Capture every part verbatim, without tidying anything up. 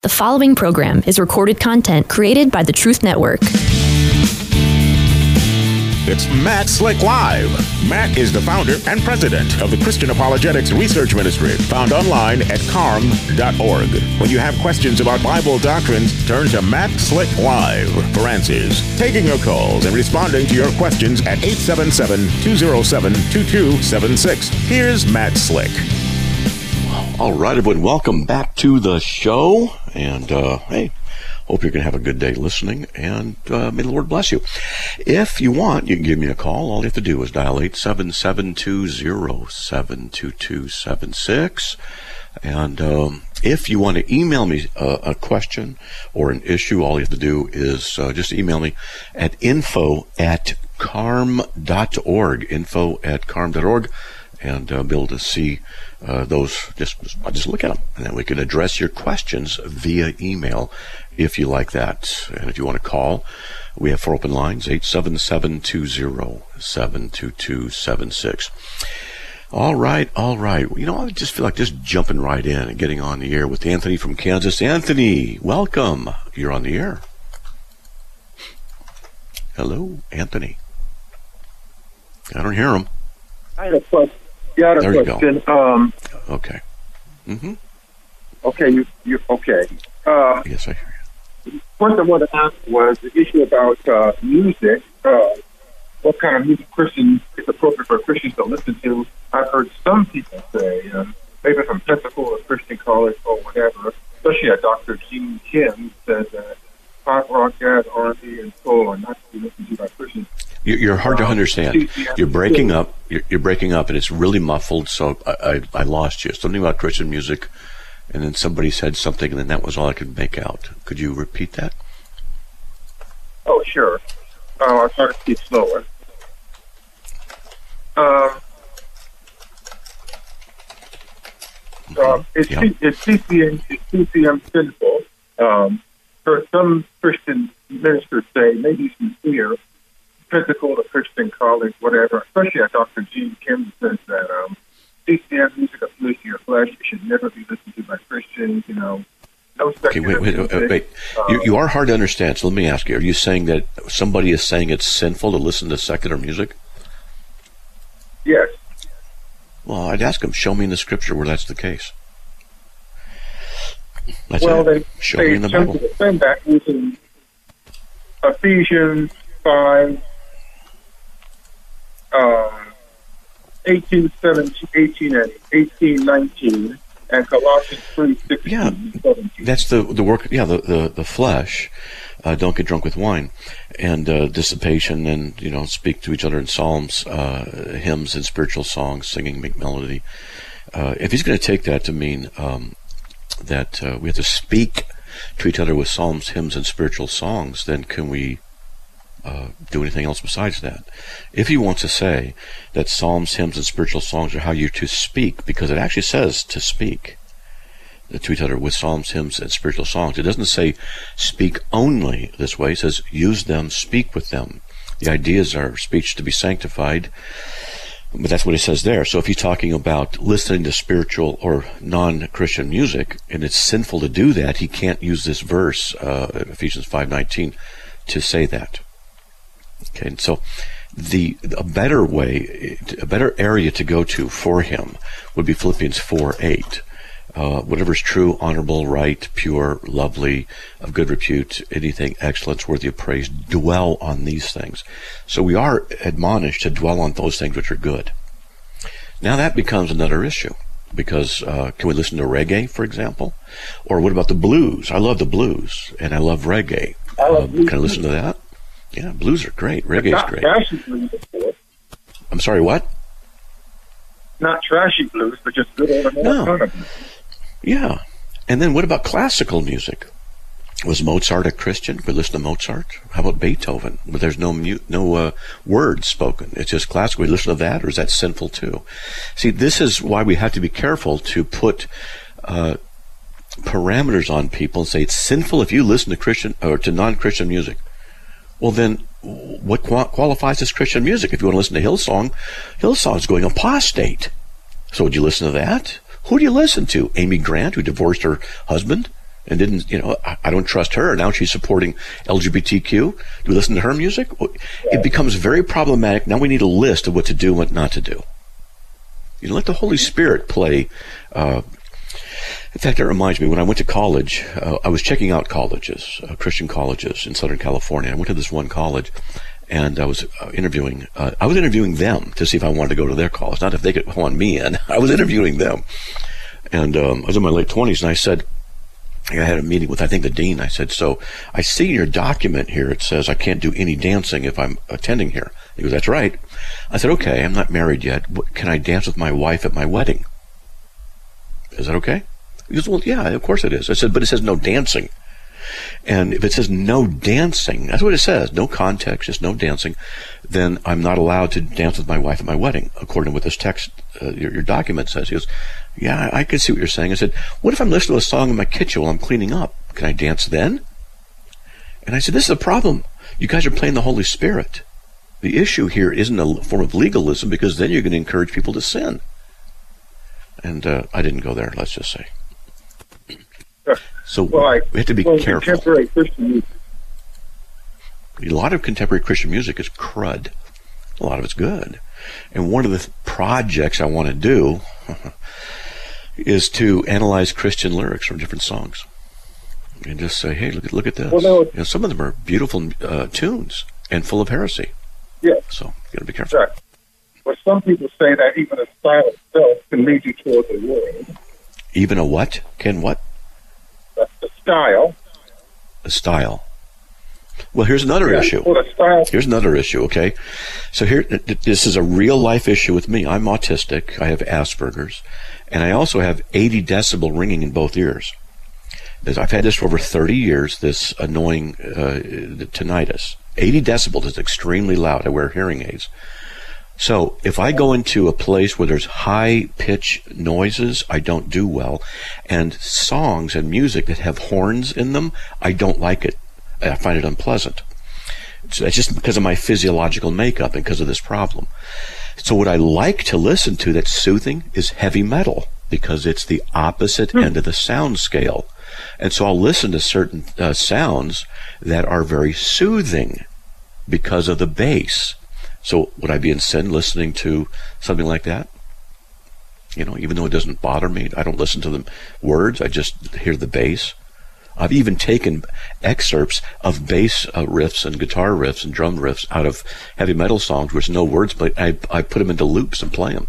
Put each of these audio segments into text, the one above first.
The following program is recorded content created by the Truth Network. It's Matt Slick Live. Matt is the founder and president of the Christian Apologetics Research Ministry, found online at carm dot org. When you have questions about Bible doctrines, turn to Matt Slick Live for answers. Taking your calls and responding to your questions at eight seven seven, two oh seven, two two seven six. Here's Matt Slick. All right, everyone, welcome back to the show. And, uh, hey, hope you're going to have a good day listening, and uh, may the Lord bless you. If you want, you can give me a call. All you have to do is dial eight seven seven, two oh seven, two two seven six. And um, if you want to email me a, a question or an issue, all you have to do is uh, just email me at info at carm dot org, info at carm dot org. And uh, be able to see uh, those, just just look at them, and then we can address your questions via email if you like that. And if you want to call, we have four open lines, eight seven seven, two oh seven, two two seven six. All right, all right. You know, I just feel like just jumping right in and getting on the air with Anthony from Kansas. Anthony, welcome. You're on the air. Hello, Anthony. I don't hear him. I had a question. Yeah, I had a there question. You go. Um, okay. Mm-hmm. Okay, you, you okay. Uh, yes, I hear you. First I wanted to ask was the issue about uh, music. Uh, what kind of music Christian is appropriate for Christians to listen to? I've heard some people say, um, maybe from Pensacola or Christian College or whatever, especially at Doctor Gene Kim said that pop, rock, jazz, R and B, and soul are not to be listened to by Christians. You're hard to understand. You're breaking up. You're, you're breaking up, and it's really muffled. So I, I, I lost you. Something about Christian music, and then somebody said something, and then that was all I could make out. Could you repeat that? Oh, sure. Uh, I'll try to speak slower. Um, uh, it's, yeah. it's C C M. It's C C M sinful. Um, for some Christian ministers say maybe sincere. Pensacola, Christian College, whatever, especially at Doctor Gene Kim says that um, C C M music appeals to your flesh. It should never be listened to by Christians, you know. No secular okay, wait, wait, wait. wait. Um, you, you are hard to understand, so let me ask you. Are you saying that somebody is saying it's sinful to listen to secular music? Yes. Well, I'd ask them, show me in the scripture where that's the case. That's well, it. they, show they me in the Bible. They defend that using Ephesians five, Uh, eighteen, seventeen, eighteen, and eighteen, nineteen, and Colossians three, sixteen, yeah, seventeen. That's the the work. Yeah, the the, the flesh. Uh, don't get drunk with wine, and uh, dissipation, and you know, speak to each other in psalms, uh, hymns, and spiritual songs, singing, make melody. Uh, if he's going to take that to mean um, that uh, we have to speak to each other with psalms, hymns, and spiritual songs, then can we Uh, do anything else besides that? If he wants to say that psalms, hymns, and spiritual songs are how you're to speak, because it actually says to speak to each other with psalms, hymns, and spiritual songs. It doesn't say speak only this way. It says use them, speak with them. The ideas are speech to be sanctified, but that's what it says there. So if he's talking about listening to spiritual or non-Christian music, and it's sinful to do that, he can't use this verse, uh, Ephesians five nineteen, to say that. Okay, and so the a better way, a better area to go to for him would be Philippians four eight. Uh, whatever is true, honorable, right, pure, lovely, of good repute, anything excellent, worthy of praise, dwell on these things. So we are admonished to dwell on those things which are good. Now that becomes another issue, because uh, can we listen to reggae, for example? Or what about the blues? I love the blues, and I love reggae. I love um, can I listen to that? Yeah, blues are great. Reggae is great. Trashy blues, of course. I'm sorry, what? Not trashy blues, but just good old No. Americana blues. Yeah. And then what about classical music? Was Mozart a Christian? Could we listen to Mozart? How about Beethoven? But there's no mu- no uh, words spoken. It's just classical. We listen to that, or is that sinful too? See, this is why we have to be careful to put uh, parameters on people and say it's sinful if you listen to Christian or to non-Christian music. Well, then, what qual- qualifies as Christian music? If you want to listen to Hillsong, Hillsong's going apostate. So would you listen to that? Who do you listen to? Amy Grant, who divorced her husband and didn't, you know, I, I don't trust her. Now she's supporting L G B T Q. Do we listen to her music? It becomes very problematic. Now we need a list of what to do and what not to do. You know, let the Holy Spirit play. Uh, in fact, that reminds me, when I went to college, uh, I was checking out colleges, uh, Christian colleges in Southern California. I went to this one college, and I was uh, interviewing, uh, I was interviewing them to see if I wanted to go to their college, not if they could want me in. I was interviewing them. And um, I was in my late twenties, and I said, I had a meeting with, I think, the dean. I said, so I see in your document here, it says I can't do any dancing if I'm attending here. He goes, that's right. I said, okay, I'm not married yet. Can I dance with my wife at my wedding? Is that okay? He goes, well, yeah, of course it is. I said, but it says no dancing. And if it says no dancing, that's what it says, no context, just no dancing, then I'm not allowed to dance with my wife at my wedding, according to what this text, uh, your, your document says. He goes, yeah, I, I can see what you're saying. I said, what if I'm listening to a song in my kitchen while I'm cleaning up? Can I dance then? And I said, this is a problem. You guys are playing the Holy Spirit. The issue here isn't a form of legalism, because then you're going to encourage people to sin. And uh, I didn't go there, let's just say. So well, I, we have to be well, careful. Contemporary Christian music. A lot of contemporary Christian music is crud. A lot of it's good. And one of the th- projects I want to do is to analyze Christian lyrics from different songs. And just say, hey, look at look at this. Well, no, you know, some of them are beautiful uh, tunes and full of heresy. Yeah. So you got to be careful. Right. But some people say that even a style itself can lead you toward the world. Even a what? Can what? The style. A style. Well, here's another yeah, issue. Well, the style. Here's another issue, okay? So here, this is a real-life issue with me. I'm autistic. I have Asperger's. And I also have eighty decibel ringing in both ears. I've had this for over thirty years, this annoying uh, tinnitus. eighty decibels is extremely loud. I wear hearing aids. So if I go into a place where there's high-pitch noises, I don't do well. And songs and music that have horns in them, I don't like it. I find it unpleasant. So that's just because of my physiological makeup and because of this problem. So what I like to listen to that's soothing is heavy metal, because it's the opposite mm. end of the sound scale. And so I'll listen to certain uh, sounds that are very soothing because of the bass. So would I be in sin listening to something like that? You know, even though it doesn't bother me, I don't listen to the words, I just hear the bass. I've even taken excerpts of bass uh, riffs and guitar riffs and drum riffs out of heavy metal songs where there's no words, but I, I put them into loops and play them.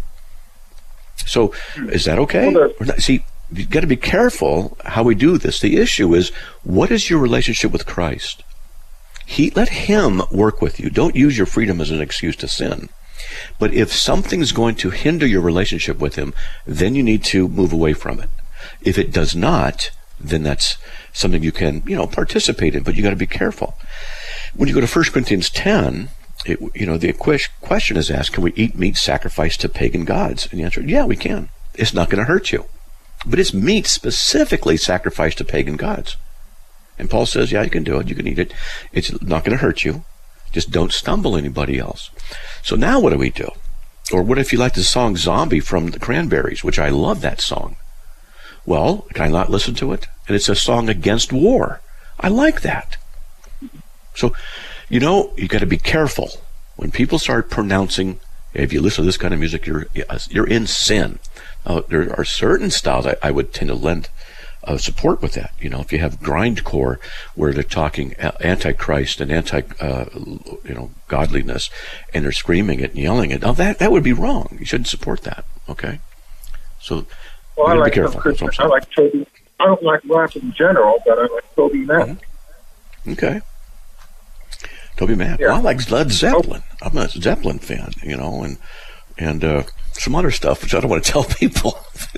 So is that okay? Well, or not? See, you've got to be careful how we do this. The issue is, what is your relationship with Christ? He, let him work with you. Don't use your freedom as an excuse to sin. But if something's going to hinder your relationship with him, then you need to move away from it. If it does not, then that's something you can, you know, participate in, but you got to be careful. When you go to First Corinthians ten, it, you know, the question is asked, can we eat meat sacrificed to pagan gods? And the answer, yeah, we can. It's not going to hurt you. But it's meat specifically sacrificed to pagan gods. And Paul says, yeah, you can do it. You can eat it. It's not going to hurt you. Just don't stumble anybody else. So now what do we do? Or what if you like the song Zombie from the Cranberries, which I love that song? Well, can I not listen to it? And it's a song against war. I like that. So, you know, you got to be careful. When people start pronouncing, hey, if you listen to this kind of music, you're you're in sin. Uh, there are certain styles I, I would tend to lend uh, support with that. You know, if you have grindcore where they're talking antichrist and anti, uh, you know, godliness, and they're screaming it and yelling it, now that that would be wrong. You shouldn't support that. Okay, so. Well, I like, be careful. I like Toby. I don't like rap in general, but I like Toby Mac. Mm-hmm. Okay. Toby Mac. Yeah. Well, I like Led Zeppelin. Oh. I'm a Zeppelin fan, you know, and and uh, some other stuff, which I don't want to tell people.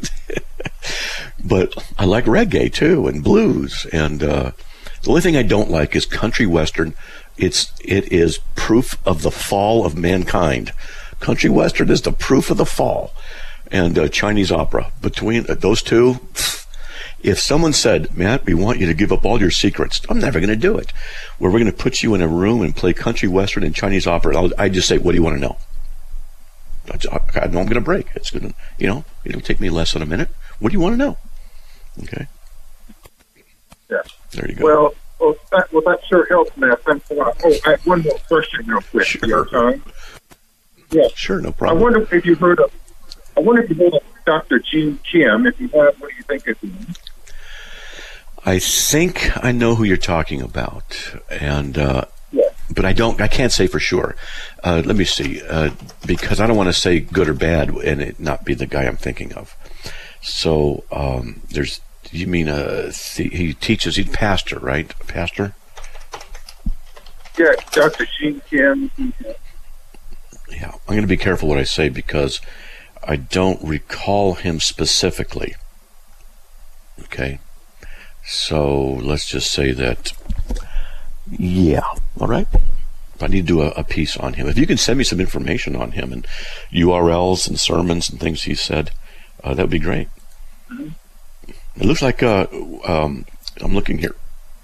But I like reggae, too, and blues. And uh, the only thing I don't like is country western. It's It is proof of the fall of mankind. Country western is the proof of the fall. And uh, Chinese opera. Between uh, those two, if someone said, Matt, we want you to give up all your secrets, I'm never going to do it. Where we're going to put you in a room and play country western and Chinese opera, I'll, I just say, what do you want to know? I, I know I'm going to break. It's going to, you know, it'll take me less than a minute. What do you want to know? Okay. that. There you go. Well, well, that, well, that sure helps, Matt. Thanks a lot. Oh, I have one more question real quick. Sure. Your time. Yeah. Sure, no I problem. wonder if you heard of, I wonder if you heard of Doctor Gene Kim. If you have, what do you think of him? I think I know who you're talking about, and uh, Yeah. but I don't. I can't say for sure. Uh, let me see, uh, because I don't want to say good or bad and it not be the guy I'm thinking of. So um, there's. You mean uh, th- he teaches? He's pastor, right? Pastor. Yeah, Doctor Gene Kim. Yeah, I'm going to be careful what I say because I don't recall him specifically. Okay, so let's just say that. Yeah. All right. I need to do a, a piece on him. If you can send me some information on him and U R Ls and sermons and things he said, uh, that would be great. Mm-hmm. It looks like uh, um, I'm looking here.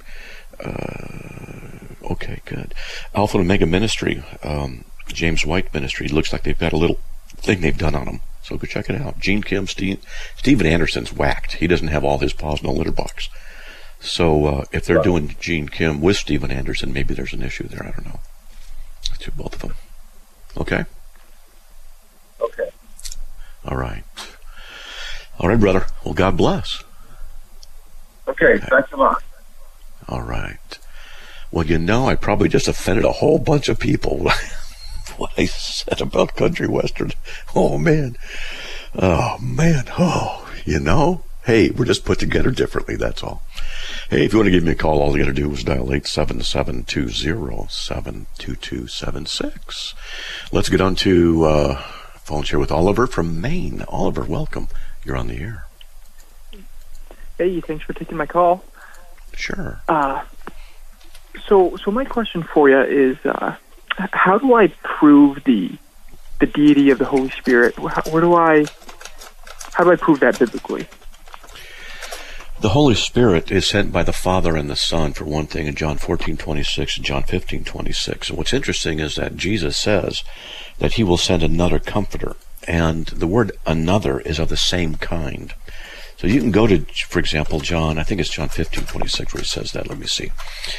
Uh, okay, good. Alpha and Omega Ministry, um, James White Ministry. It looks like they've got a little thing they've done on them. So go check it out. Gene Kim, Steve, Steven Anderson's whacked. He doesn't have all his paws in a litter box. So uh, if they're doing Gene Kim with Steven Anderson, maybe there's an issue there. I don't know. To both of them. Okay? Okay. All right. All right, brother. Well, God bless. Okay, okay. Thanks a lot. All right. Well, you know, I probably just offended a whole bunch of people what I said about country western. Oh, man. Oh, man. Oh, you know. Hey, we're just put together differently, that's all. Hey, if you want to give me a call, all you got to do is dial eight seven seven, two zero seven, two two seven six. Let's get on to uh, phones here with Oliver from Maine. Oliver, welcome. You're on the air. Hey, thanks for taking my call. Sure. Uh, so, so my question for you is, uh, how do I prove the the deity of the Holy Spirit? How, where do I, how do I prove that biblically? The Holy Spirit is sent by the Father and the Son, for one thing, in John fourteen twenty-six and John fifteen twenty-six. And what's interesting is that Jesus says that he will send another comforter. And the word another is of the same kind. So you can go to, for example, John, I think it's John fifteen twenty-six where he says that. Let me see.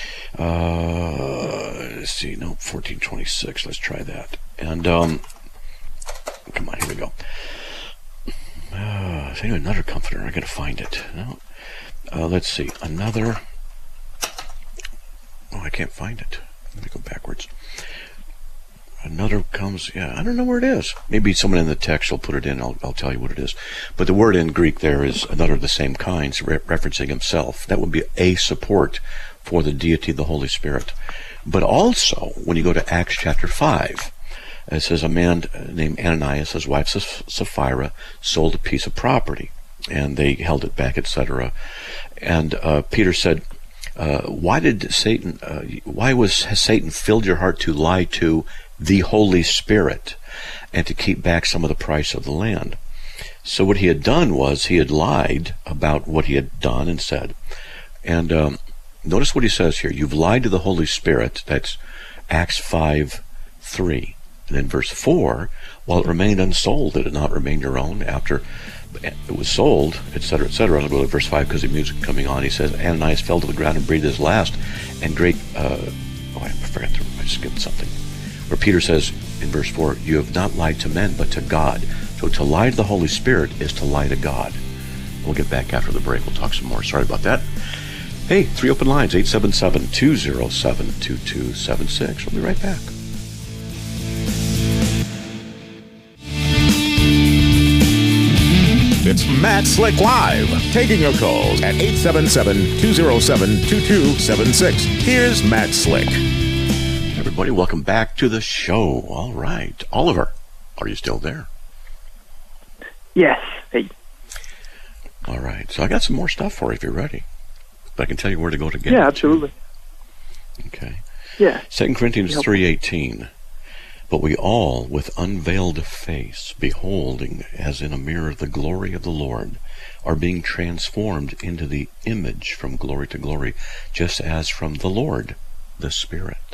Uh, let's see, no, fourteen twenty-six. Let's try that. And, um, come on, here we go. Uh, say another comforter. I got to find it. No. Uh, let's see. Another. Oh, I can't find it. Let me go backwards. Another comes. Yeah, I don't know where it is. Maybe someone in the text will put it in. I'll, I'll tell you what it is. But the word in Greek there is another of the same kinds, re- referencing himself. That would be a support for the deity of the Holy Spirit. But also, when you go to Acts chapter five, it says a man named Ananias, his wife Sapphira, sold a piece of property. And they held it back, et cetera. And uh, Peter said, uh, "Why did Satan? Uh, why was has Satan filled your heart to lie to the Holy Spirit, and to keep back some of the price of the land?" So what he had done was he had lied about what he had done and said. And um, notice what he says here: "You've lied to the Holy Spirit." That's Acts five three. And then verse four: "While it remained unsold, did it not remain your own after it was sold," et cetera, et cetera. I'll go to verse five because the music coming on. He says, "Ananias fell to the ground and breathed his last, and great." Uh, oh, I forgot to. I skipped something. Where Peter says in verse four, "You have not lied to men, but to God." So to lie to the Holy Spirit is to lie to God. We'll get back after the break. We'll talk some more. Sorry about that. Hey, three open lines: eight seven seven, two zero seven, two two seven six. We'll be right back. It's Matt Slick Live, taking your calls at eight seven seven, two zero seven, two two seven six. Here's Matt Slick. Everybody, welcome back to the show. All right. Oliver, are you still there? Yes. Hey. All right. So I got some more stuff for you if you're ready. But I can tell you where to go to get it. Yeah, absolutely. Okay. Yeah. Second Corinthians three eighteen. "But we all, with unveiled face, beholding as in a mirror the glory of the Lord, are being transformed into the image from glory to glory, just as from the Lord, the Spirit."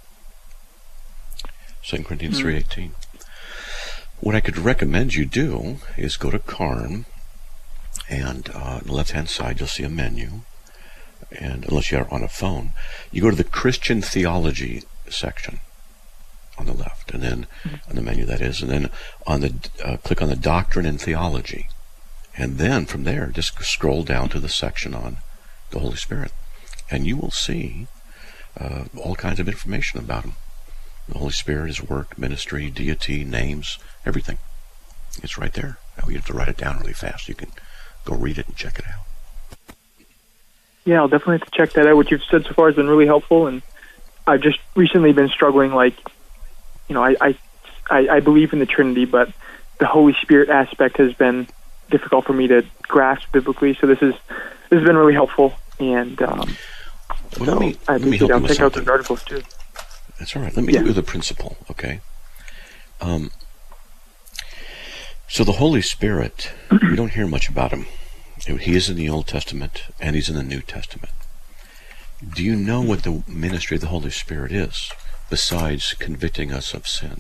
Second Corinthians mm-hmm. three eighteen. What I could recommend you do is go to Carm, and uh, on the left-hand side you'll see a menu. and unless you're on a phone, you go to the Christian theology section on the left, and then on the menu that is, and then on the uh, click on the doctrine and theology, and then from there just scroll down to the section on the Holy Spirit, and you will see uh, all kinds of information about him. The Holy Spirit, his work, ministry, deity, names, everything. It's right there. Now you have to write it down really fast. You can go read it and check it out. Yeah, I'll definitely have to check that out. What you've said so far has been really helpful, and I've just recently been struggling, like, you know, I, I, I, I believe in the Trinity, but the Holy Spirit aspect has been difficult for me to grasp biblically, so this is this has been really helpful, and um, well, so let me, I let me help I'll you with check out something. those articles, too. That's all right. Let me Yeah. give you the principle, okay? Um, so the Holy Spirit, we don't hear much about him. He is in the Old Testament, and he's in the New Testament. Do you know what the ministry of the Holy Spirit is, besides convicting us of sin?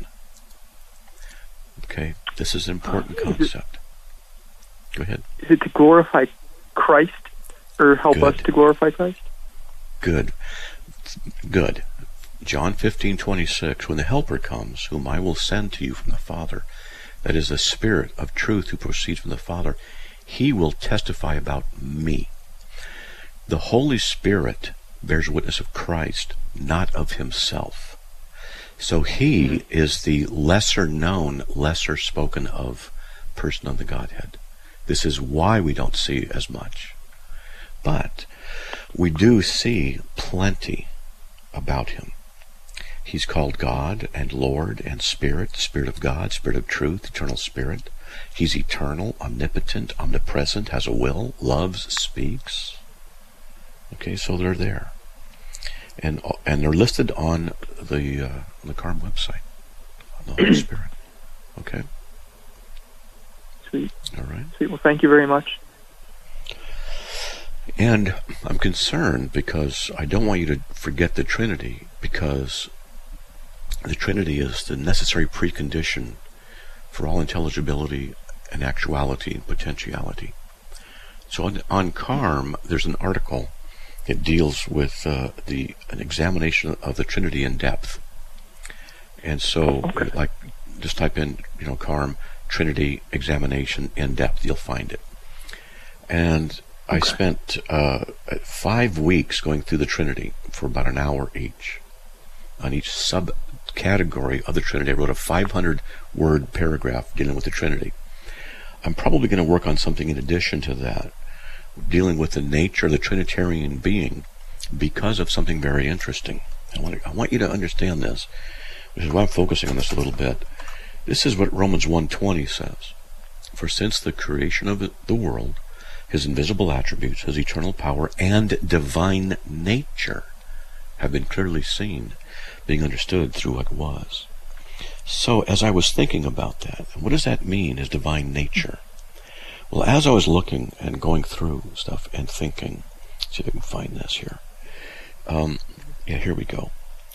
Okay, this is an important concept. Go ahead. Is it to glorify Christ, or help Good. us to glorify Christ? Good. Good. John fifteen twenty-six, when the Helper comes, whom I will send to you from the Father, that is the Spirit of truth who proceeds from the Father, he will testify about me. The Holy Spirit bears witness of Christ, not of himself. So he is the lesser known, lesser spoken of person of the Godhead. This is why we don't see as much. But we do see plenty about him. He's called God and Lord and Spirit, Spirit of God, Spirit of truth, eternal Spirit. He's eternal, omnipotent, omnipresent, has a will, loves, speaks. Okay, so they're there. And and they're listed on the uh, on the Carm website, on the Holy Spirit. Okay? Sweet. All right. Sweet. Well, thank you very much. And I'm concerned because I don't want you to forget the Trinity, because the Trinity is the necessary precondition for all intelligibility and actuality and potentiality. So on, on Carm, there's an article that deals with uh, the an examination of the Trinity in depth. And so, Okay. like, just type in, you know, Carm, Trinity examination in depth, you'll find it. And I Okay. spent uh, five weeks going through the Trinity for about an hour each. On each subcategory of the Trinity, I wrote a five hundred word paragraph dealing with the Trinity. I'm probably going to work on something in addition to that, dealing with the nature of the Trinitarian being, because of something very interesting. I want, to, I want you to understand this, which is why I'm focusing on this a little bit. This is what Romans one twenty says. For since the creation of the world, his invisible attributes, his eternal power, and divine nature have been clearly seen, being understood through what was. So as I was thinking about that, what does that mean, his divine nature? Well, as I was looking and going through stuff and thinking, see if I can find this here. Um, yeah, here we go.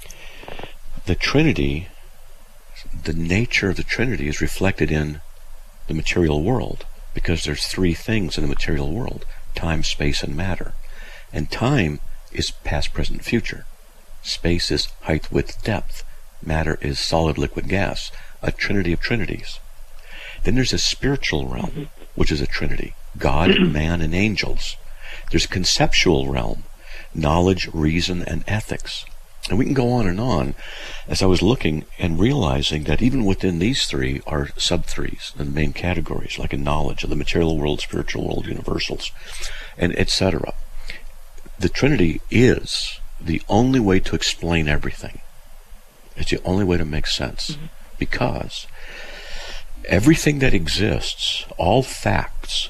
The Trinity, the nature of the Trinity is reflected in the material world, because there's three things in the material world: time, space, and matter. And time is past, present, future. Space is height, width, depth. Matter is solid, liquid, gas. A trinity of trinities. Then there's a spiritual realm, which is a trinity: God, man, and angels. There's a conceptual realm: knowledge, reason, and ethics. And we can go on and on, as I was looking and realizing that even within these three are sub-threes, the main categories, like in knowledge of the material world, spiritual world, universals, and et cetera. The Trinity is the only way to explain everything. It's the only way to make sense, mm-hmm. because everything that exists, all facts,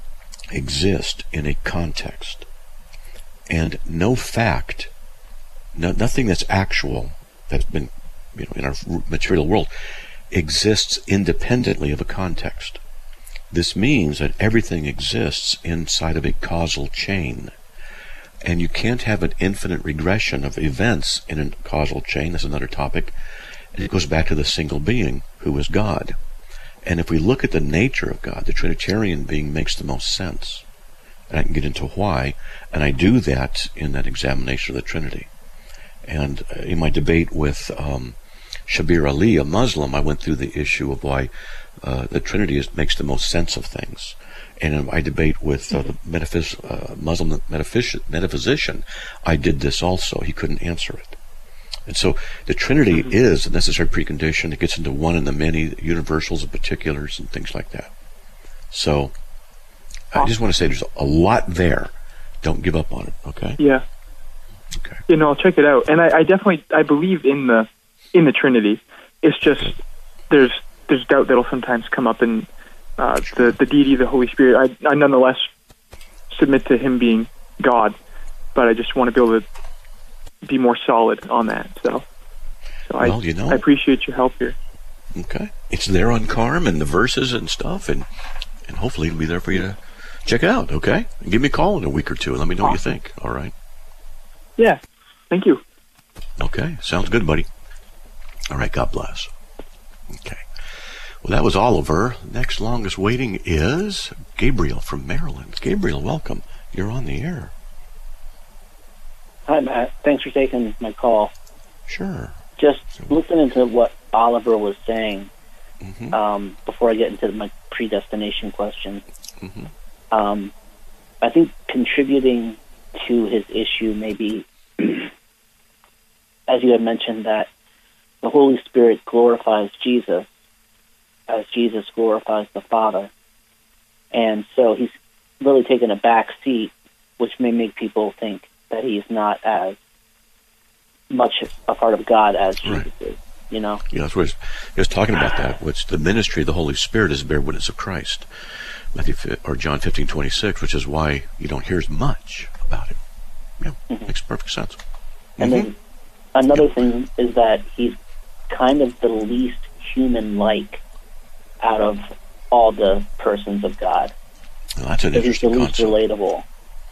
exist in a context. And no fact, no, nothing that's actual, that's been, you know, in our material world, exists independently of a context. This means that everything exists inside of a causal chain. And you can't have an infinite regression of events in a causal chain. That's another topic. And it goes back to the single being, who is God. And if we look at the nature of God, the Trinitarian being makes the most sense. and I can get into why, and I do that in that examination of the Trinity. And in my debate with um, Shabir Ali, a Muslim, I went through the issue of why uh, the Trinity is, makes the most sense of things. And in my debate with uh, the metaphys- uh, Muslim metaphys- metaphysician, I did this also. He couldn't answer it. And so the Trinity mm-hmm. is a necessary precondition. It gets into one and the many, universals and particulars and things like that. So I just want to say there's a lot there. Don't give up on it, okay? Yeah. Okay. You know, I'll check it out. And I, I definitely, I believe in the in the Trinity. It's just Good. there's there's doubt that'll sometimes come up in uh, the the deity of the Holy Spirit. I, I nonetheless submit to Him being God, but I just want to be able to be more solid on that. So, so well, I, you know, I appreciate your help here. Okay, it's there on Carm and the verses and stuff, and and hopefully it'll be there for you to check it out. Okay, and give me a call in a week or two and let me know Awesome. what you think. All right. Yeah. Thank you. Okay, sounds good, buddy. All right, God bless. Okay. Well, that was Oliver. Next longest waiting is Gabriel from Maryland. Gabriel, welcome. You're on the air. Hi, Matt. Thanks for taking my call. Sure. Just listening into what Oliver was saying Mm-hmm. um, before I get into my predestination question. Mm-hmm. Um, I think contributing to his issue maybe, as you had mentioned, that the Holy Spirit glorifies Jesus as Jesus glorifies the Father. And so he's really taken a back seat, which may make people think that he's not as much a part of God as Jesus Right. is, you know? Yeah, that's what he was, he was talking about that. Which the ministry of the Holy Spirit is to bear witness of Christ. Matthew or John fifteen twenty-six, which is why you don't hear as much about it. Yeah, Mm-hmm. makes perfect sense. And Mm-hmm. then another thing is that he's kind of the least human-like out of all the persons of God. Well, that's an So he's the interesting least concept. relatable.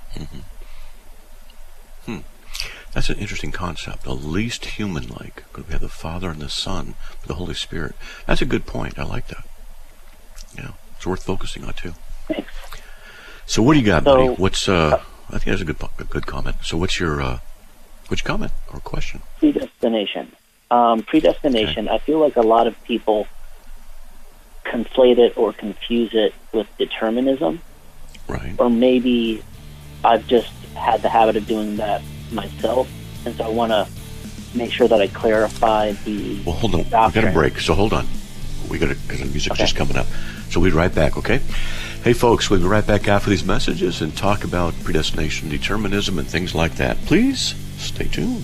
Hmm. That's an interesting concept. The least human-like. Because we have the Father and the Son, the Holy Spirit. That's a good point. I like that. Yeah, it's worth focusing on too. Thanks. So what do you got, So- buddy? What's uh? I think that's a good a good comment. So what's your uh, what's your comment or question? Predestination. Um, predestination, I feel like a lot of people conflate it or confuse it with determinism, Right. or maybe I've just had the habit of doing that myself, and so I want to make sure that I clarify the Well, hold on. We doctrine. got a break, so hold on. We got because the music's Okay. just coming up. So we'll be right back. Okay. Hey, folks, we'll be right back after these messages and talk about predestination, determinism, and things like that. Please stay tuned.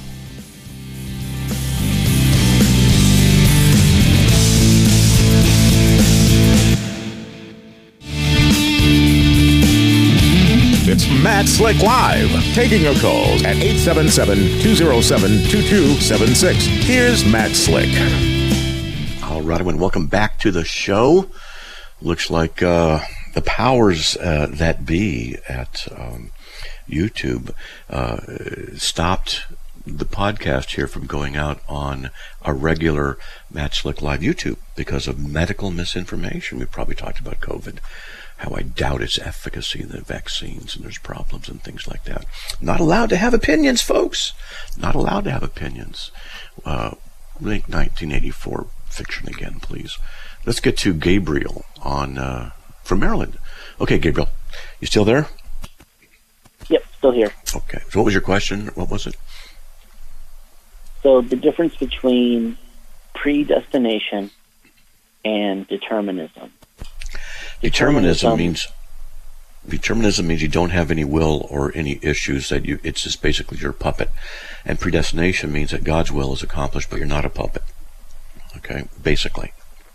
It's Matt Slick Live, taking your calls at eight seven seven, two oh seven, two two seven six. Here's Matt Slick. All right, and welcome back to the show. Looks like uh, the powers uh, that be at um, YouTube uh, stopped the podcast here from going out on a regular Matt Slick Live YouTube because of medical misinformation. We probably talked about COVID, how I doubt its efficacy in the vaccines, and there's problems and things like that. Not allowed to have opinions, folks. Not allowed to have opinions. Uh, link nineteen eighty-four fiction again, please. Let's get to Gabriel on uh, from Maryland. Okay, Gabriel, you still there? Yep, still here. Okay. So what was your question? What was it? So the difference between predestination and determinism. Determinism means determinism means you don't have any will or any issues, that you it's just basically your puppet. And predestination means that God's will is accomplished, but you're not a puppet. Okay, basically.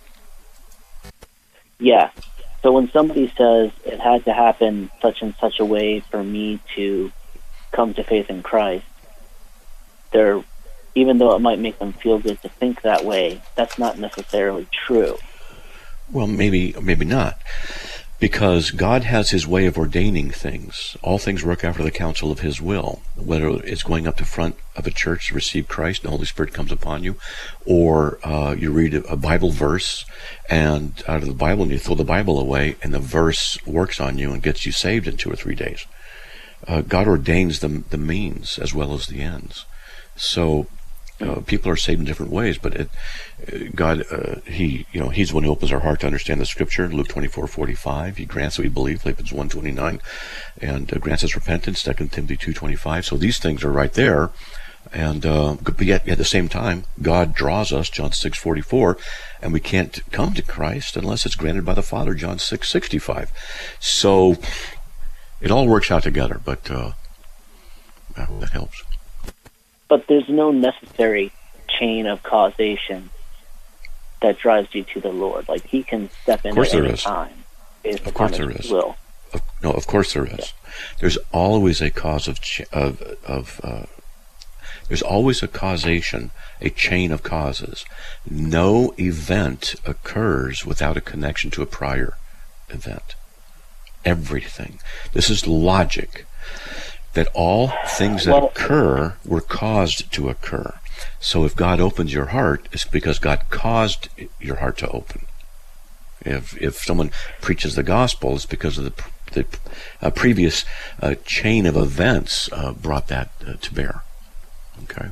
Yeah. So when somebody says it had to happen such and such a way for me to come to faith in Christ, they're, even though it might make them feel good to think that way, that's not necessarily true. Well, maybe, maybe not. Because God has his way of ordaining things. All things work after the counsel of his will. Whether it's going up to front of a church to receive Christ and the Holy Spirit comes upon you, or uh, you read a Bible verse and out of the Bible and you throw the Bible away and the verse works on you and gets you saved in two or three days. Uh, God ordains the, the means as well as the ends. So Uh, people are saved in different ways, but it, uh, God, uh, He, you know, He's the one who opens our heart to understand the Scripture. Luke twenty-four forty-five, He grants that we believe. Philippians one twenty-nine, and uh, grants us repentance. Second Timothy two twenty-five. So these things are right there, and uh, but yet at the same time, God draws us. John six forty-four, and we can't come to Christ unless it's granted by the Father. John six sixty-five. So it all works out together, but uh, yeah, that helps. But there's no necessary chain of causation that drives you to the Lord. Like, he can step in at any time based upon his will. Of, no, of course there is. Yeah. There's always a cause of ch- of of. Uh, there's always a causation, a chain of causes. No event occurs without a connection to a prior event. Everything. This is logic. That all things that well, occur were caused to occur. So if God opens your heart, it's because God caused your heart to open. If if someone preaches the gospel, it's because of the, the uh, previous uh, chain of events uh, brought that uh, to bear. Okay.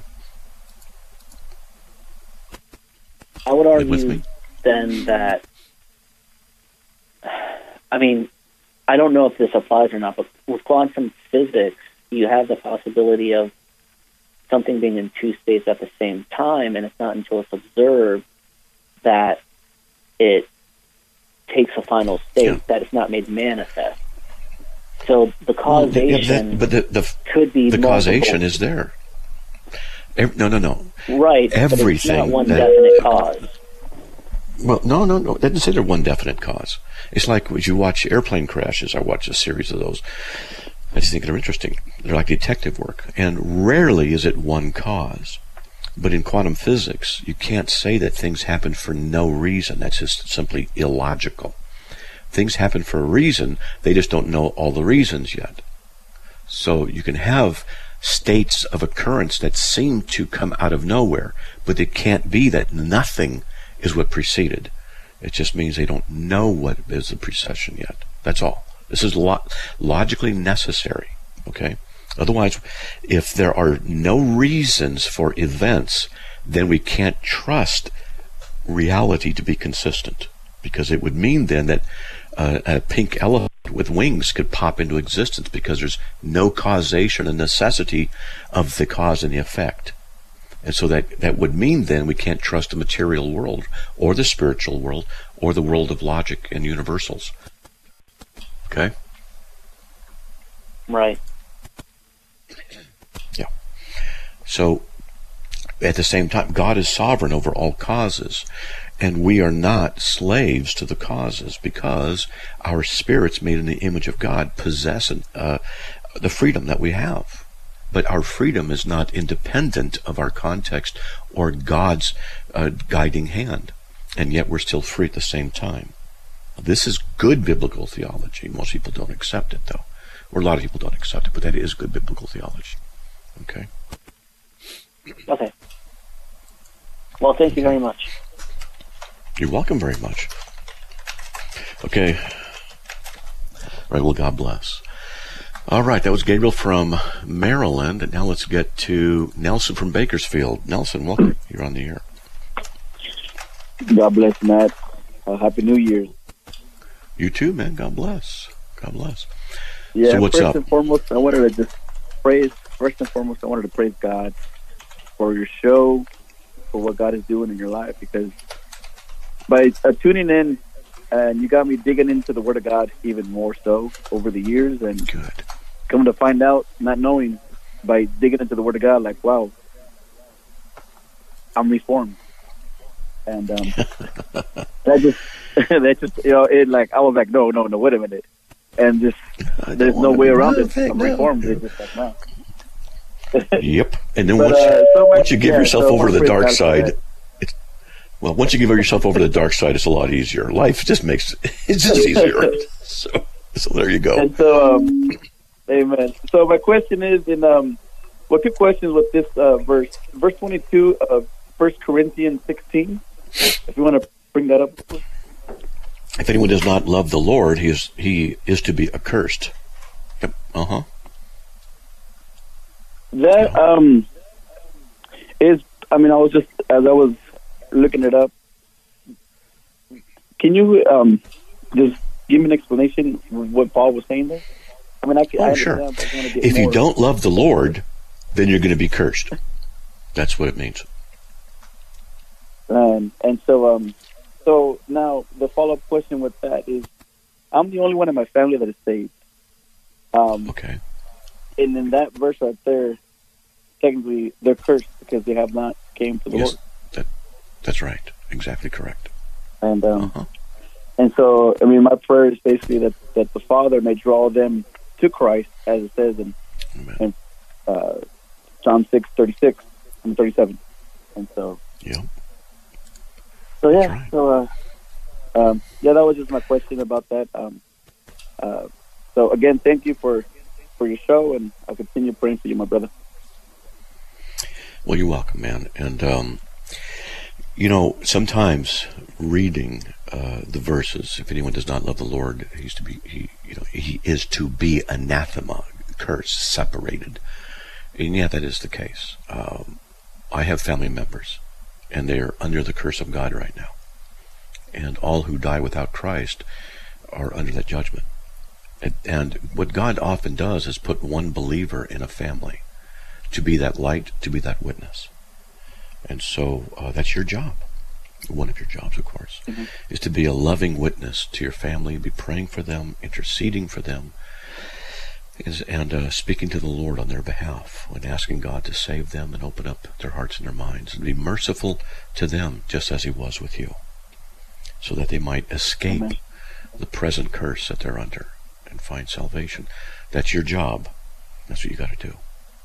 I would argue then that, I mean, I don't know if this applies or not, but with quantum physics, you have the possibility of something being in two states at the same time, and it's not until it's observed that it takes a final state, yeah. that it's not made manifest. So the causation well, yeah, that, but the, the, could be the multiple. Causation is there. Every, no, no, no. Right. Everything. But it's not one that, definite cause. Well, no, no, no. It doesn't say there's one definite cause. It's like when you watch airplane crashes. I watch a series of those. I just think they're interesting. They're like detective work. And rarely is it one cause. But in quantum physics, you can't say that things happen for no reason. That's just simply illogical. Things happen for a reason. They just don't know all the reasons yet. So you can have states of occurrence that seem to come out of nowhere, but it can't be that nothing is what preceded. It just means they don't know what is the precession yet. That's all. This is lo- logically necessary, okay? Otherwise, if there are no reasons for events, then we can't trust reality to be consistent, because it would mean then that uh, a pink elephant with wings could pop into existence because there's no causation and necessity of the cause and the effect. And so that, that would mean then we can't trust the material world or the spiritual world or the world of logic and universals. Okay? Right. Yeah. So, at the same time, God is sovereign over all causes, and we are not slaves to the causes, because our spirits made in the image of God possess uh, the freedom that we have. But our freedom is not independent of our context or God's uh, guiding hand, and yet we're still free at the same time. This is good biblical theology. Most people don't accept it, though. Or a lot of people don't accept it, but that is good biblical theology. Okay? Okay. Well, thank you very much. You're welcome very much. Okay. All right, well, God bless. All right, that was Gabriel from Maryland. And now let's get to Nelson from Bakersfield. Nelson, welcome. You're on the air. God bless, Matt. Uh, Happy New Year's. You too, man. God bless. God bless. Yeah, so what's first up? and foremost, I wanted to just praise, first and foremost, I wanted to praise God for your show, for what God is doing in your life, because by uh, tuning in, and you got me digging into the Word of God even more so over the years, and Good. coming to find out, not knowing, by digging into the Word of God, like, wow, I'm reformed. And um, that just, that just, you know, it like, I was like, no, no, no, wait a minute. And just, there's no way around it. I'm reformed. It's just like, no. Yep. And then but, once, uh, so much, once you give yeah, yourself so over to the dark God side, it's, Well, once you give yourself over to the dark side, it's a lot easier. Life just makes it's just easier. so, so there you go. And so, um, amen. So my question is, in um, well, two questions with this uh, verse, verse twenty-two of First Corinthians sixteen. If you want to bring that up. If anyone does not love the Lord, he is he is to be accursed. Yep. Uh huh. That um is. I mean, I was just as I was looking it up. Can you um just give me an explanation of what Paul was saying there? I mean, I can. Oh, I sure. If you don't love the Lord, then you're going to be cursed. That's what it means. Um, and so, um, so now the follow-up question with that is, I'm the only one in my family that is saved. Um, okay. And in that verse right there, technically they're cursed because they have not came to the yes, Lord. That, that's right. Exactly correct. And um, uh-huh. and so, I mean, my prayer is basically that, that the Father may draw them to Christ, as it says in, in uh, John six thirty-six and thirty-seven. And so, yeah. So yeah, right. so uh, um, yeah, that was just my question about that. Um, uh, so again, thank you for for your show, and I'll continue praying for you, my brother. Well, you're welcome, man. And um, you know, sometimes reading uh, the verses, if anyone does not love the Lord, he's to be he you know he is to be anathema, cursed, separated. And yeah, that is the case. Um, I have family members, and they're under the curse of God right now. And all who die without Christ are under that judgment. And, and what God often does is put one believer in a family to be that light, to be that witness. And so uh, that's your job. One of your jobs, of course, mm-hmm. is to be a loving witness to your family, be praying for them, interceding for them, is, and uh, speaking to the Lord on their behalf and asking God to save them and open up their hearts and their minds and be merciful to them just as he was with you, so that they might escape Amen. The present curse that they're under and find salvation. That's your job. That's what you got to do.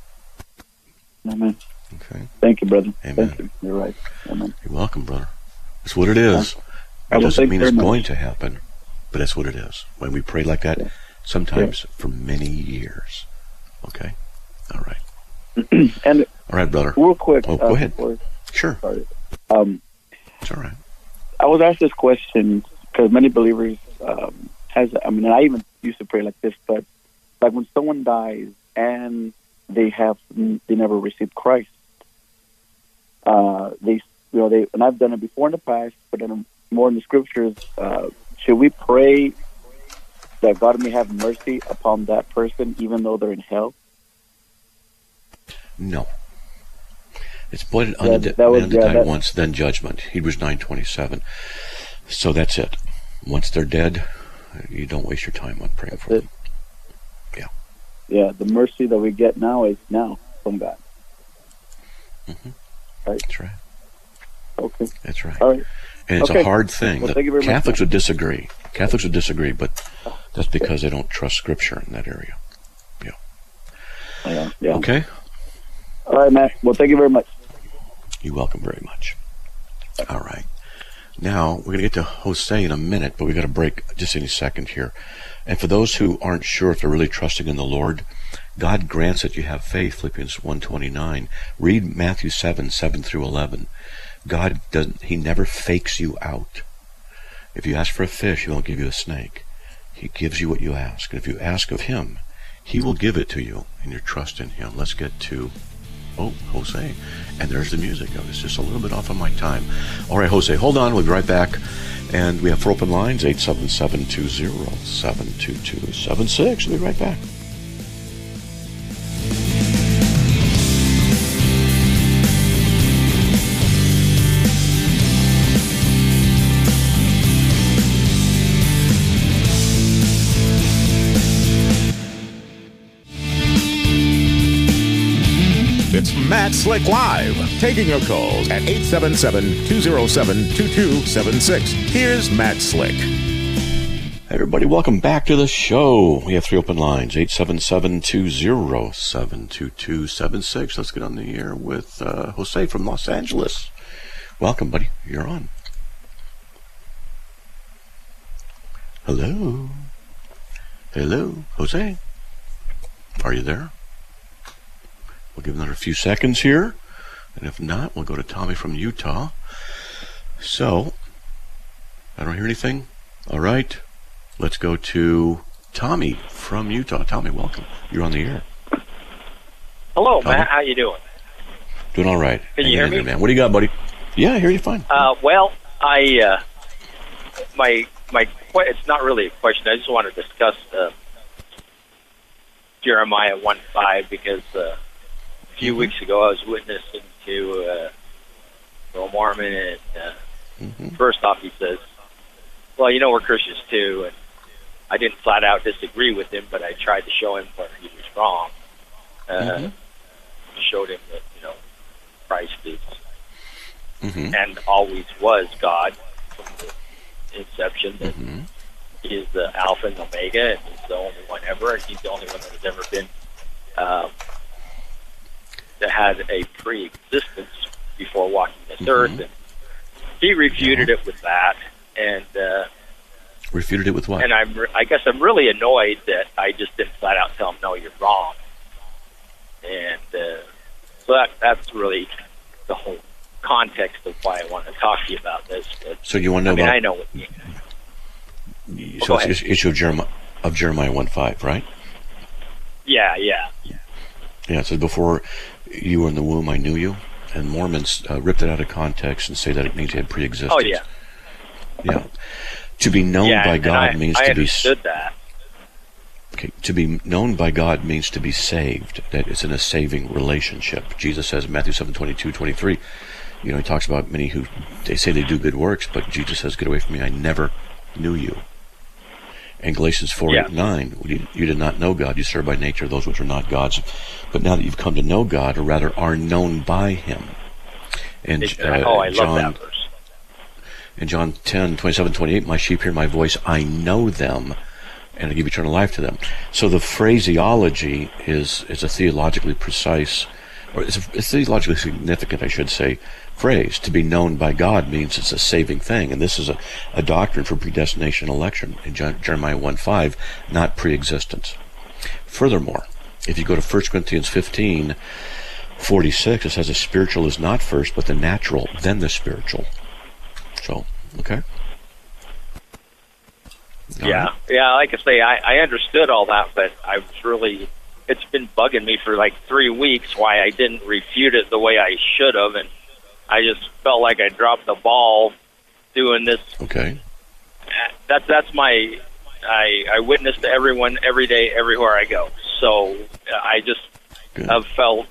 Amen. Okay. Thank you, brother. Amen. Thank you. You're right. Amen. You're welcome, brother. That's what it is. Yeah. It doesn't mean it's much. going to happen, but that's what it is. When we pray like that, yeah. sometimes yeah. for many years. Okay? All right. And all right, brother. Real quick. Oh, go uh, ahead. Before, sure. Sorry. Um, it's all right. I was asked this question because many believers um, has. I mean, I even used to pray like this, but like when someone dies and they have they never received Christ, uh, they you know they and I've done it before in the past, but then more in the scriptures. Uh, should we pray that God may have mercy upon that person, even though they're in hell? No. It's appointed yeah, unto that was, man to yeah, die that, once, then judgment. Hebrews nine twenty-seven. So that's it. Once they're dead, you don't waste your time on praying for it. them. Yeah. Yeah, the mercy that we get now is now from God. Mm-hmm. Right? That's right. Okay. That's right. All right. And it's okay. a hard thing. Well, thank you very Catholics much. would disagree. Catholics would disagree, but that's because they don't trust Scripture in that area. Yeah. Yeah. yeah. Okay? All right, Matt. Well, thank you very much. You're welcome very much. All right. Now, we're going to get to Jose in a minute, but we've got to break just any second here. And for those who aren't sure if they're really trusting in the Lord, God grants that you have faith, Philippians one twenty-nine. Read Matthew seven, seven through eleven. God doesn't, he never fakes you out. If you ask for a fish, he won't give you a snake. He gives you what you ask. And if you ask of him, he will give it to you, and your trust in him. Let's get to Oh, Jose. And there's the music. I was just a little bit off on my time. All right, Jose, hold on. We'll be right back. And we have four open lines, eight seven seven, two zero, seven two two seven six. We'll be right back. It's Matt Slick Live, taking your calls at eight seven seven, two zero seven, two two seven six. Here's Matt Slick. Hey everybody, welcome back to the show. We have three open lines, eight seven seven, two zero seven, two two seven six. Let's get on the air with uh, Jose from Los Angeles. Welcome, buddy. You're on. Hello? Hello? Jose? Are you there? We'll give another few seconds here. And if not, we'll go to Tommy from Utah. So, I don't hear anything. All right. Let's go to Tommy from Utah. Tommy, welcome. You're on the air. Hello, Tommy? Matt. How you doing? Doing all right. Can you Hanging hear in me? there, man. What do you got, buddy? Yeah, I hear you fine. Uh, well, I uh, my my que- it's not really a question. I just want to discuss uh, Jeremiah one five because uh, a few Mhm. weeks ago I was witnessing to uh, a Mormon, and uh, Mm-hmm. first off he says, "Well, you know we're Christians too," and I didn't flat out disagree with him, but I tried to show him where he was wrong. Uh, Mm-hmm. Showed him that you know Christ is Mm-hmm. and always was God from the inception. That Mm-hmm. He is the Alpha and Omega, and He's the only one ever, and He's the only one that has ever been um, that had a pre-existence before walking this Mhm. earth. And he refuted it with that, and uh, Refuted it with what? and I'm re- I guess I'm really annoyed that I just didn't flat out tell him no, you're wrong. And uh, so that that's really the whole context of why I want to talk to you about this. But, So you want to I know mean, about... I know what you So go it's ahead. the issue of Jeremiah, of Jeremiah one five, right? Yeah, yeah. Yeah, it says, before you were in the womb, I knew you. And Mormons uh, ripped it out of context and say that it means you had pre-existence. Oh, yeah. Yeah. To be known yeah, by and God I, means I to be... understood that. Okay, to be known by God means to be saved. That it's in a saving relationship. Jesus says in Matthew seven, twenty-two, twenty-three, you know, he talks about many who, they say they do good works, but Jesus says, get away from me, I never knew you. And Galatians four, Yeah. eight, nine, you, you did not know God, you serve by nature those which are not God's. But now that you've come to know God, or rather are known by Him. And Exactly. uh, oh, I John, love that verse. in John ten, twenty-seven, twenty-eight, my sheep hear my voice, I know them, and I give eternal life to them. So the phraseology is is a theologically precise, or it's, a, it's theologically significant, I should say, phrase. To be known by God means it's a saving thing, and this is a, a doctrine for predestination and election in John, Jeremiah one five, not pre-existence. Furthermore, if you go to First Corinthians fifteen, forty-six, it says the spiritual is not first, but the natural, then the spiritual. So, okay. All Yeah, right. yeah. Like I say, I, I understood all that, but I was really, it's been bugging me for like three weeks why I didn't refute it the way I should have, and I just felt like I dropped the ball doing this. Okay. That's that's my, I I witness to everyone every day, everywhere I go. So I just Good. have felt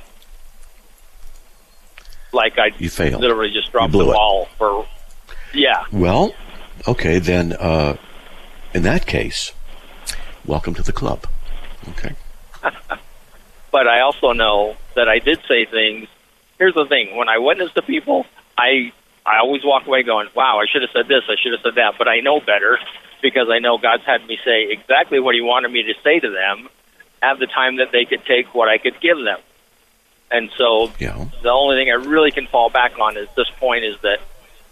like I You failed. literally just dropped You blew the it. ball for, yeah. Well, okay, then uh, in that case, welcome to the club. Okay. But I also know that I did say things. Here's the thing: when I witness to people, I I always walk away going, "Wow, I should have said this, I should have said that." But I know better because I know God's had me say exactly what He wanted me to say to them at the time that they could take what I could give them. And so Yeah. the only thing I really can fall back on at this point is that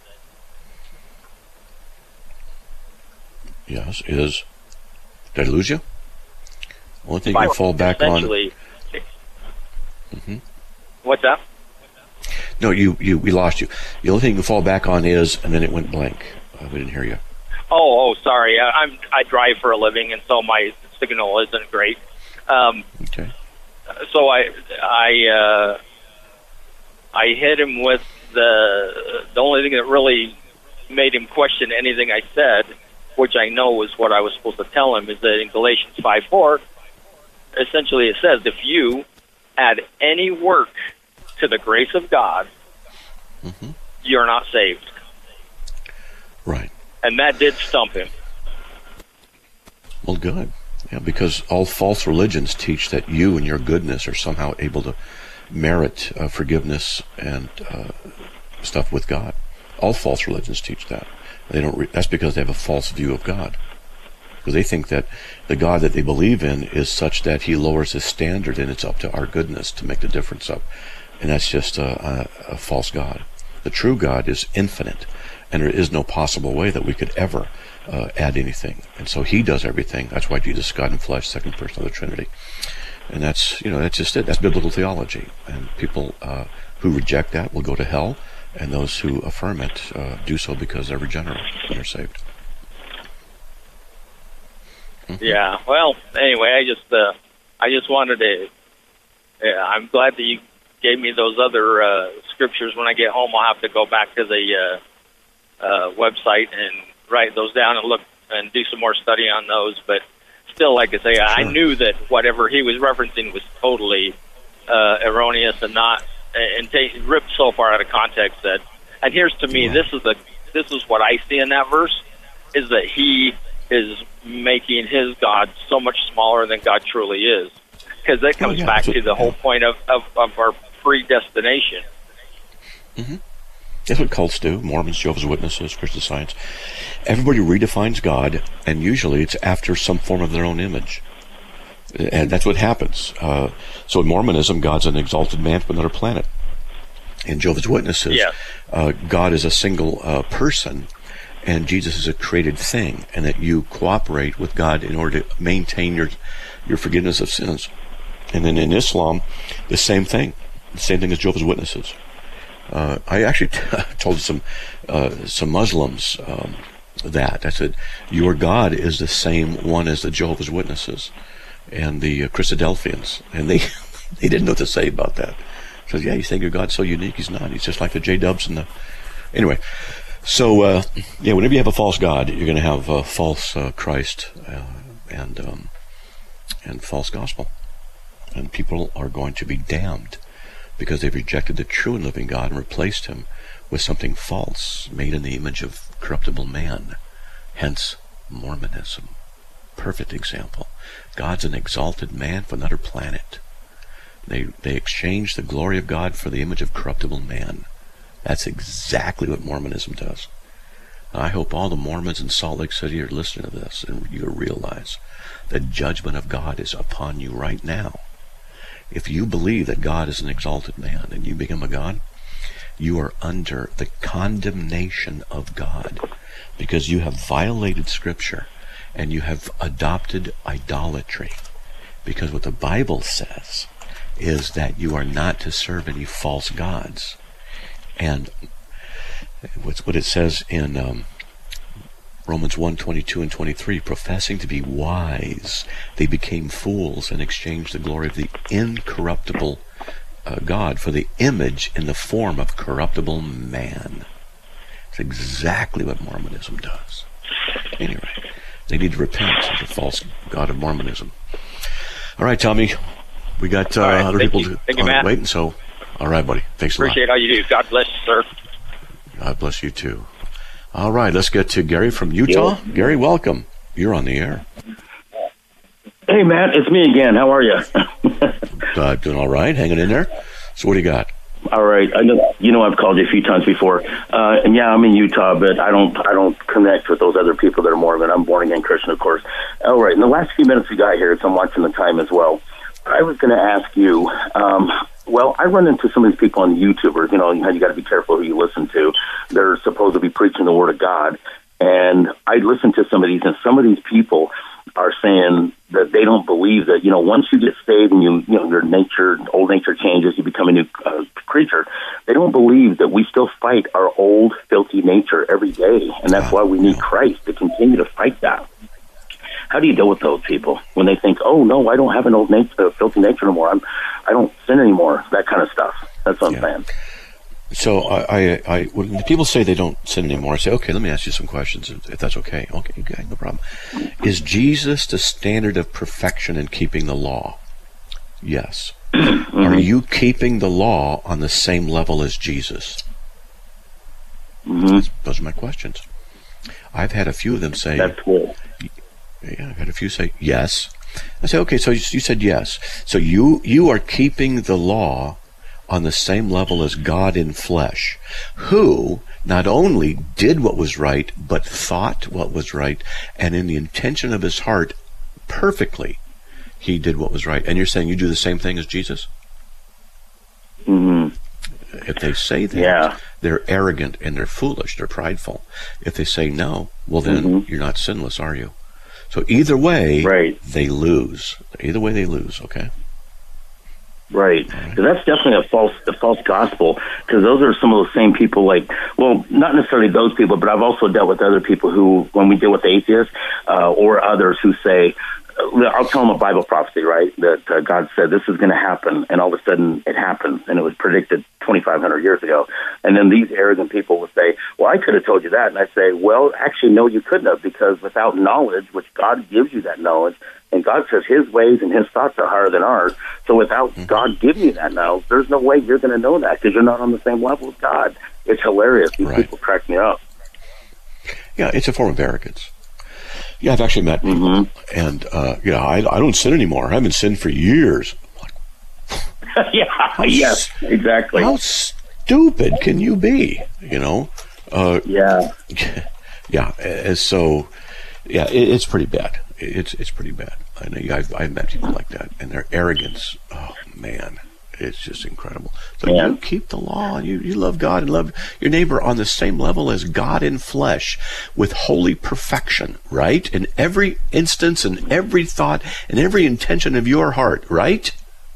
Yes, is... Did I lose you? Only thing you by can fall back on... essentially, Mhm. what's that? No, you, you, we lost you. The only thing you can fall back on is, and then it went blank. Uh, we didn't hear you. Oh, oh, sorry. I, I'm I drive for a living, and so my signal isn't great. Um, Okay. so I I uh, I hit him with the the only thing that really made him question anything I said, which I know was what I was supposed to tell him, is that in Galatians five four, essentially it says, if you add any work to the grace of God, Mhm. you're not saved. Right. And that did stump him. Well, good. Yeah, because all false religions teach that you and your goodness are somehow able to merit uh, forgiveness and uh, stuff with God. All false religions teach that. They don't. Re- that's because they have a false view of God. Because they think that the God that they believe in is such that He lowers His standard, and it's up to our goodness to make the difference up. And that's just a, a, a false God. The true God is infinite, and there is no possible way that we could ever uh, add anything. And so he does everything. That's why Jesus is God in flesh, second person of the Trinity. And that's, you know, that's just it. That's biblical theology. And people uh, who reject that will go to hell, and those who affirm it uh, do so because they're regenerate and they're saved. Mm-hmm. Yeah. Well, anyway, I just uh, I just wanted to. Yeah, I'm glad that you gave me those other uh, scriptures. When I get home, I'll have to go back to the uh, uh, website and write those down and look and do some more study on those. But still, like I say, sure. I knew that whatever he was referencing was totally uh, erroneous and not and take, ripped so far out of context that. And here's to me, yeah. this is the this is what I see in that verse, is that he is making his God so much smaller than God truly is. Because that comes oh, yeah. back to the whole point of, of, of our predestination. Mm-hmm. That's what cults do. Mormons, Jehovah's Witnesses, Christian Science. Everybody redefines God, and usually it's after some form of their own image. And that's what happens. Uh, so in Mormonism, God's an exalted man from another planet. In Jehovah's Witnesses, yeah. uh, God is a single uh, person, and Jesus is a created thing, and that you cooperate with God in order to maintain your your forgiveness of sins. And then in Islam, the same thing. The same thing as Jehovah's Witnesses. Uh, I actually t- told some uh, some Muslims um, that. I said, your God is the same one as the Jehovah's Witnesses and the uh, Christadelphians. And they they didn't know what to say about that. I said, yeah, you think your God's so unique? He's not. He's just like the J-dubs and the... Anyway, so, uh, yeah, whenever you have a false God, you're going to have a false uh, Christ uh, and um, and false gospel. And people are going to be damned because they've rejected the true and living God and replaced him with something false, made in the image of corruptible man. Hence, Mormonism. Perfect example. God's an exalted man from another planet. They they exchange the glory of God for the image of corruptible man. That's exactly what Mormonism does. I hope all the Mormons in Salt Lake City are listening to this, and you realize the judgment of God is upon you right now. If you believe that God is an exalted man and you become a God, you are under the condemnation of God because you have violated Scripture and you have adopted idolatry. Because what the Bible says is that you are not to serve any false gods. And what's what it says in um, Romans one, twenty-two and twenty-three, professing to be wise, they became fools and exchanged the glory of the incorruptible uh, God for the image in the form of corruptible man. It's exactly what Mormonism does. Anyway, they need to repent of the false God of Mormonism. All right, Tommy, we got uh, right, other people to, you, uh, waiting, so all right, buddy. Thanks a lot. Appreciate all you do. God bless you, sir. God bless you, too. All right, let's get to Gary from Utah. Yeah. Gary, welcome. You're on the air. Hey, Matt, it's me again. How are you? uh, doing all right, hanging in there. So what do you got? All right. I know you know I've called you a few times before, uh, and yeah, I'm in Utah, but I don't I don't connect with those other people that are Mormon. I'm born again Christian, of course. All right. In the last few minutes we got here, so I'm watching the time as well. I was going to ask you. Um, Well, I run into some of these people on YouTubers, you know, you, you got to be careful who you listen to. They're supposed to be preaching the Word of God. And I listen to some of these, and some of these people are saying that they don't believe that, you know, once you get saved and you, you know, your nature, old nature changes, you become a new uh, creature. They don't believe that we still fight our old, filthy nature every day. And that's why we need Christ to continue to fight that. How do you deal with those people when they think, "Oh no, I don't have an old nature, uh, filthy nature anymore. I'm, I don't sin anymore." That kind of stuff. That's what I'm yeah. saying. So I, I, I, when people say they don't sin anymore, I say, okay, let me ask you some questions, if, if that's okay. Okay, okay, no problem. Is Jesus the standard of perfection in keeping the law? Yes. Mm-hmm. Are you keeping the law on the same level as Jesus? Mm-hmm. Those are my questions. I've had a few of them say. That's cool. Yeah, I've had a few say yes. I say, okay, so you, you said yes. So you you are keeping the law on the same level as God in flesh, who not only did what was right, but thought what was right, and in the intention of his heart, perfectly, he did what was right. And you're saying you do the same thing as Jesus? Mm-hmm. If they say that, Yeah. they're arrogant and they're foolish, they're prideful. If they say no, well then Mhm. you're not sinless, are you? So either way, Right. they lose. Either way, they lose. Okay. Right, because that's definitely a false, a false gospel. Because those are some of those same people. Like, well, not necessarily those people, but I've also dealt with other people who, when we deal with atheists uh, or others who say, I'll tell them a Bible prophecy, right? That uh, God said this is going to happen, and all of a sudden it happens, and it was predicted twenty-five hundred years ago. And then these arrogant people will say, well, I could have told you that. And I say, well, actually, no, you couldn't have, because without knowledge, which God gives you that knowledge, and God says his ways and his thoughts are higher than ours. So without mm-hmm. God giving you that knowledge, there's no way you're going to know that, because you're not on the same level as God. It's hilarious. These right. people crack me up. Yeah, it's a form of arrogance. Yeah, I've actually met people, mm-hmm. and uh, you know, I, I don't sin anymore. I haven't sinned for years. yeah, how yes, st- exactly. How stupid can you be? You know? Uh, yeah, yeah. Uh, so, yeah, it, it's pretty bad. It's it's pretty bad. I know. I've I've met people like that, and their arrogance. Oh man. It's just incredible. So yeah. you keep the law, and you, you love God and love your neighbor on the same level as God in flesh, with holy perfection, right? In every instance and every thought and every intention of your heart, right?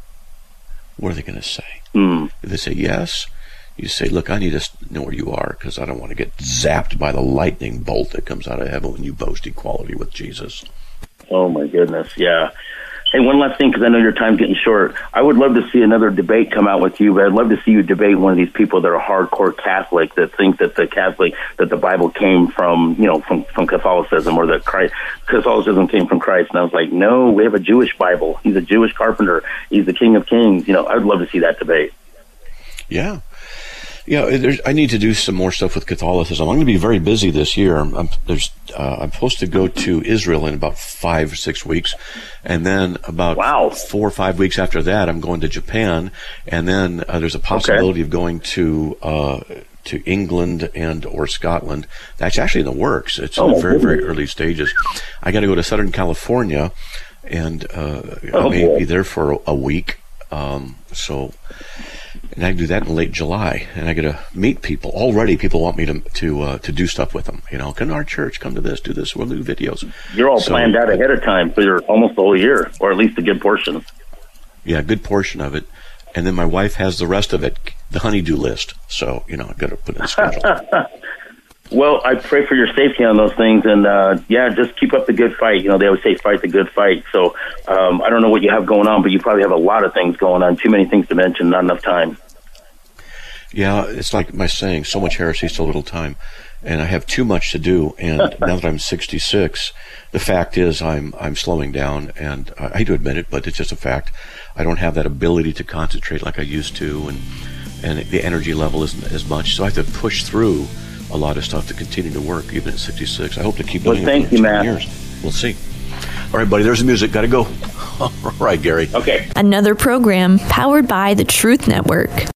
What are they going to say? Mm. If they say yes, you say, look, I need to know where you are, because I don't want to get zapped by the lightning bolt that comes out of heaven when you boast equality with Jesus. Oh, my goodness, yeah. Hey, one last thing, because I know your time's getting short. I would love to see another debate come out with you, but I'd love to see you debate one of these people that are hardcore Catholic, that think that the Catholic, that the Bible came from, you know, from, from Catholicism, or that Christ, Catholicism came from Christ. And I was like, no, we have a Jewish Bible. He's a Jewish carpenter. He's the King of Kings. You know, I would love to see that debate. Yeah. Yeah, there's, I need to do some more stuff with Catholicism. I'm going to be very busy this year. I'm, I'm, there's, uh, I'm supposed to go to Israel in about five or six weeks, and then about wow. four or five weeks after that, I'm going to Japan, and then uh, there's a possibility okay. of going to uh, to England and or Scotland. That's actually in the works. It's oh, in the very goodness. very early stages. I got to go to Southern California, and uh, oh, I may boy. be there for a, a week. Um, so. And I do that in late July, and I get to meet people. Already, people want me to to uh, to do stuff with them. You know, come to our church, come to this, do this. We'll do videos. You're all so, planned out ahead of time for your almost the whole year, or at least a good portion. Yeah, a good portion of it, and then my wife has the rest of it, the honeydew list. So you know, I've got to put in a schedule. Well, I pray for your safety on those things, and uh, yeah, just keep up the good fight. You know, they always say fight the good fight. So um, I don't know what you have going on, but you probably have a lot of things going on. Too many things to mention, not enough time. Yeah, it's like my saying, so much heresy, so little time. And I have too much to do, and now that I'm sixty-six, the fact is I'm I'm slowing down, and I hate to admit it, but it's just a fact. I don't have that ability to concentrate like I used to, and, and the energy level isn't as much, so I have to push through a lot of stuff to continue to work, even at sixty-six. I hope to keep doing well, it for you, ten years. We'll see. All right, buddy, there's the music. Got to go. All right, Gary. Okay. Another program powered by the Truth Network.